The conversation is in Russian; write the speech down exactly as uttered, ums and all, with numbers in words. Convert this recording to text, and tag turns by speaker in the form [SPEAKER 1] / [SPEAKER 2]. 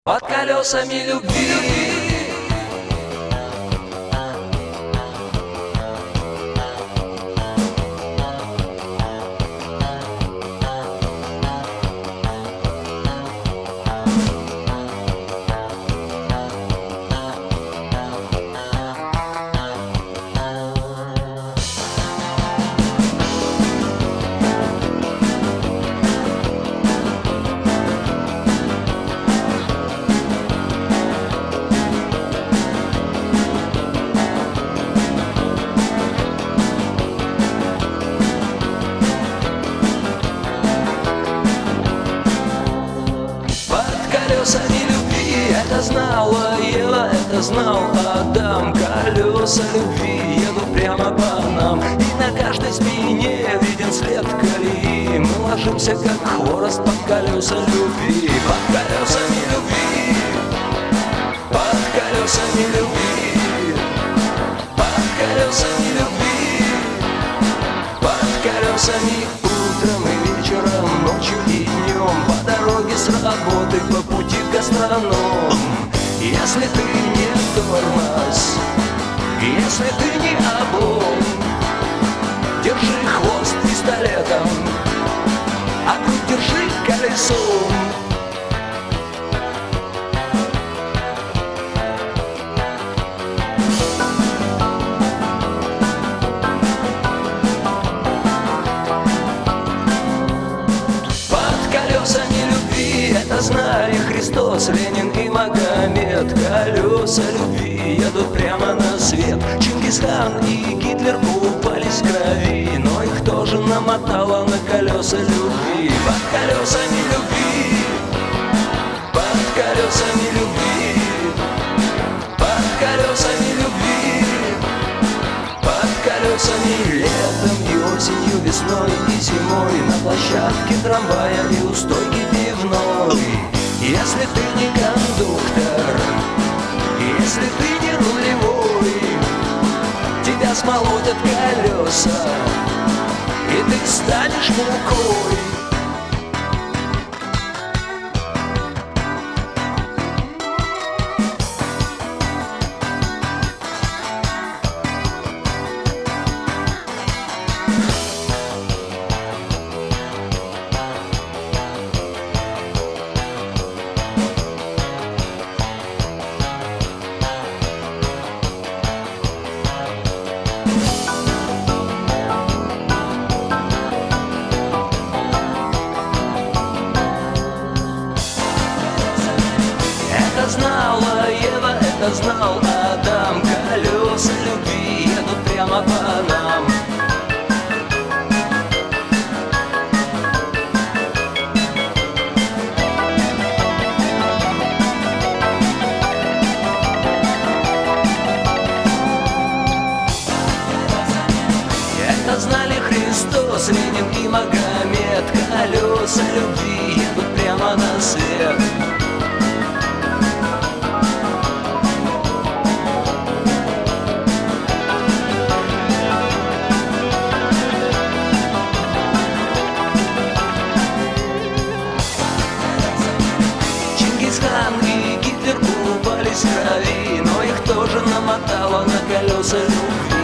[SPEAKER 1] Под колесами любви. Колесами любви, это знала Ева, это знал Адам. Колеса любви едут прямо по нам, и на каждой спине виден след колеи. Мы ложимся, как хворост, под колеса любви. Под колесами любви, под колесами любви, под колесами любви, под колесами утром и вечером, ночью и днем, по дороге с работы, по пути в гастроном. Если ты не тормоз, если ты не облом, держи хвост пистолетом, а грудь держи колесом. Это знали Христос, Ленин и Магомед. Колеса любви едут прямо на свет. Чингисхан и Гитлер купались в крови, но их тоже намотало на колеса любви. Под колесами любви, под колесами любви, под колесами любви, под колесами летом и осенью, весной и зимой, на площадке трамвая и у стойки пивной. Если ты не кондуктор, если ты не рулевой, тебя смолотят колеса, и ты станешь мукой. Это знала Ева, это знал Адам. Колеса любви едут прямо по нам. Это знали Христос, Ленин и Магомед. Колеса любви едут прямо на свет. Чингисхан и Гитлер купались в крови, но их тоже намотало на колеса любви.